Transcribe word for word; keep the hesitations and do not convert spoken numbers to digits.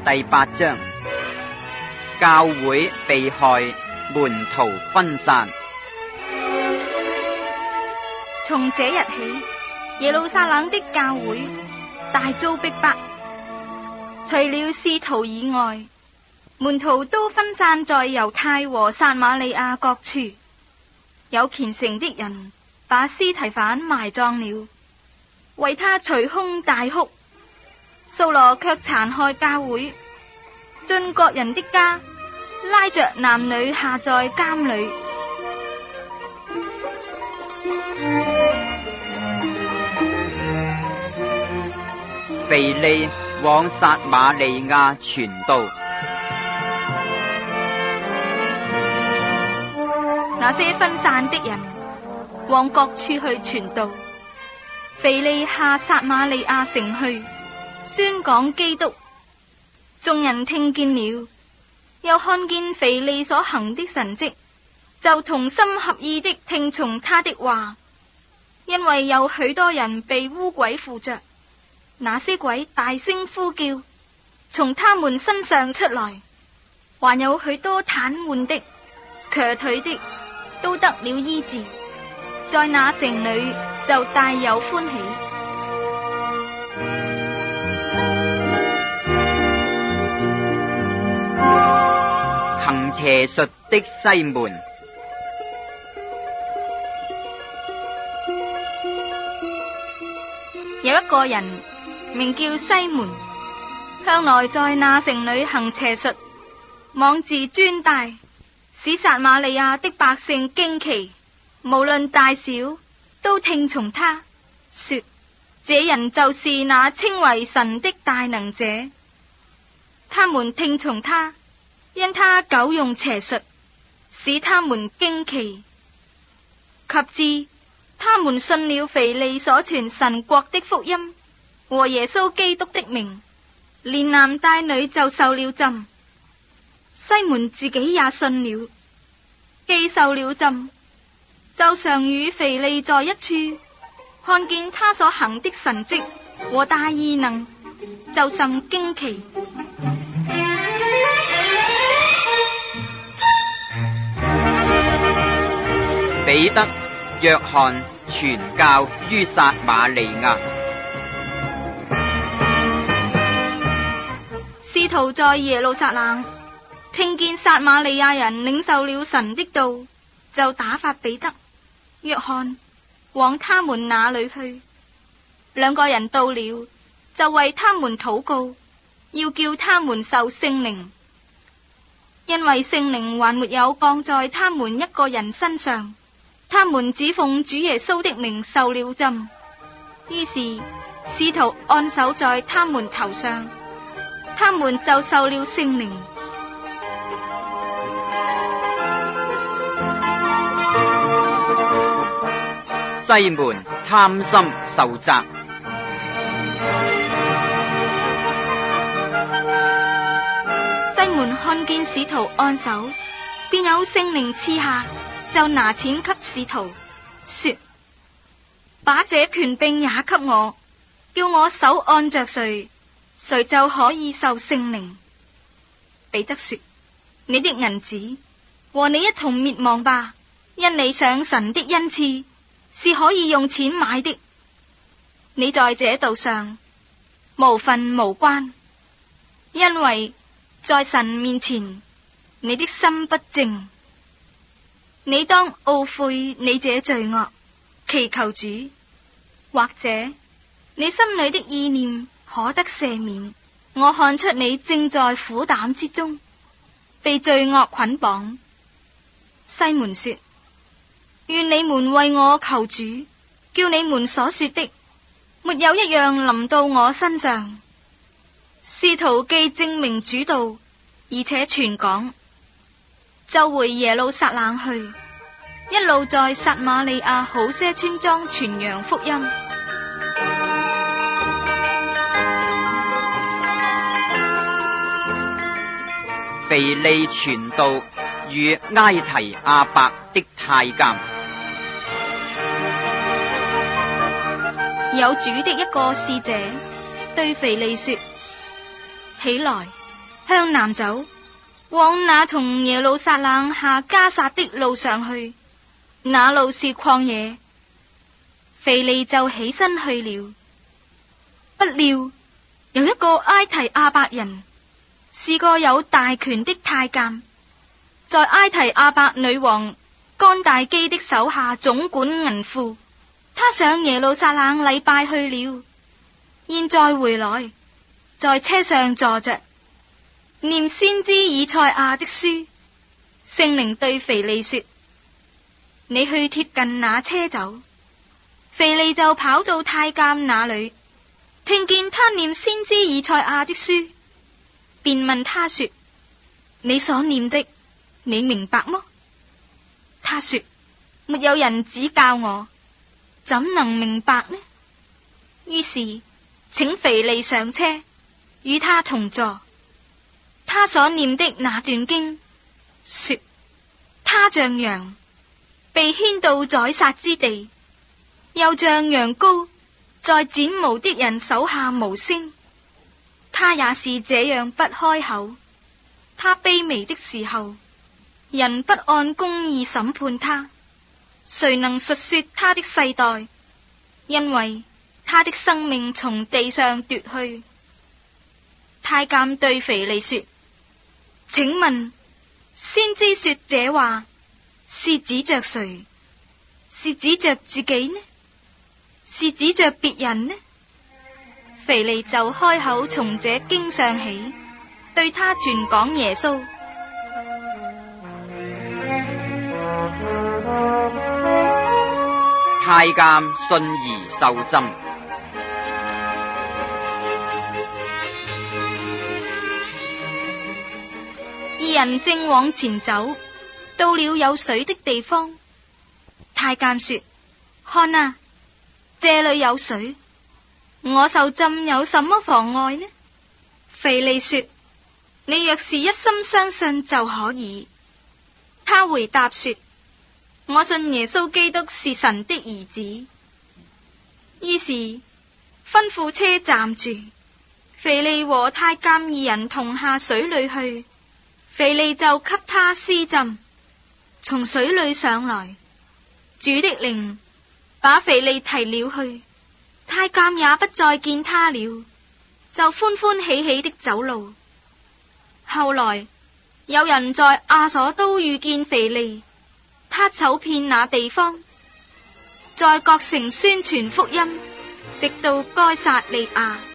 第八章，教會被害，門徒分散。 從這日起，耶路撒冷的教會大遭逼迫，除了使徒以外，門徒都分散在猶太和撒瑪利亞各處。有虔誠的人把司提反埋葬了，為他捶胸大哭。掃羅卻殘害教會，進各人的家，拉着男女下在監裏。 腓利往撒瑪利亞傳道。 那些分散的人往各處去傳道。腓利下撒瑪利亞城去，宣講基督。眾人聽見了，又看見腓利所行的神蹟，就同心合意的聽從他的話。因為有許多人被污鬼附着，那些鬼大聲呼叫，從他們身上出來，還有許多癱瘓的、瘸腿的都得了醫治，在那城裏就大有歡喜。 行邪術的西門。 有一個人名叫西門，向來在那城裏行邪術，妄自尊大，使撒瑪利亞的百姓驚奇，無論大小都聽從他，說這人就是那稱為神的大能者。他們聽從他，因他久用邪術，使他們驚奇。及至他們信了腓利所傳神國的福音和耶穌基督的名，連男帶女就受了浸。西門自己也信了，既受了浸，就常與腓利在一處，看見他所行的神蹟和大異能，就甚驚奇。 彼得、約翰傳教於撒瑪利亞。 使徒在耶路撒冷聽見撒瑪利亞人領受了神的道，就打發彼得、約翰往他們那裏去。兩個人到了，就為他們禱告，要叫他們受聖靈，因為聖靈還沒有降在他們一個人身上。他們只奉主耶穌的名受了浸。於是使徒按手在他們頭上，他們就受了聖靈。 西門貪心受責。 西門看見使徒按手，便有聖靈賜下，就拿錢給使徒，說：把這權柄也給我，叫我手按着誰，誰就可以受聖靈。彼得說：你的銀子和你一同滅亡吧，因你想神的恩賜是可以用錢買的。你在這道上無分無關，因為在神面前你的心不正。你當懊悔你這罪惡，祈求主，或者你心裏的意念可得赦免。我看出你正在苦膽之中，被罪惡捆綁。西門說：願你們為我求主，叫你們所說的沒有一樣臨到我身上。使徒既證明主道，而且傳講，就回耶路撒冷去，一路在撒瑪利亞好些村莊傳揚福音。 腓利傳道與埃提阿伯的太監。 有主的一個使者對腓利說：起來， 向南走，往那從耶路撒冷下迦薩的路上去，那路是曠野。腓利就起身去了。不料有一個埃提阿伯人，是個有大權的太監，在埃提阿伯女王干大基的手下總管銀庫。他上耶路撒冷禮拜去了，現在回來，在車上坐着，念先知以賽亞的書。聖靈對腓利說：你去貼近那車走。腓利就跑到太監那裏，聽見他念先知以賽亞的書，便問他說：你所念的，你明白麼？他說：沒有人指教我，怎能明白呢？於是請腓利上車，與他同坐。他所念的那段經說：他像羊被牽到宰殺之地，又像羊羔在剪毛的人手下無聲。他也是這樣不開口。他卑微的時候，人不按公義審判他，誰能述說他的世代？因為他的生命從地上奪去。太監對腓利說：請問先知說這話是指着誰？是指着自己呢？是指着別人呢？腓利就開口從這經上起，對他傳講耶穌。 太監信而受浸。 二人正往前走，到了有水的地方。太監說：看啊，這裏有水，我受浸有什麼妨礙呢？腓利說：你若是一心相信就可以。他回答說：我信耶穌基督是神的兒子。於是吩咐車站住，腓利和太監二人同下水裏去。腓利就給他施浸，從水裏上來。主的靈把腓利提了去，太監也不再見他了，就歡歡喜喜的走路。後來有人在亞所都遇見腓利，他走遍那地方，在各城宣傳福音，直到該撒利亞。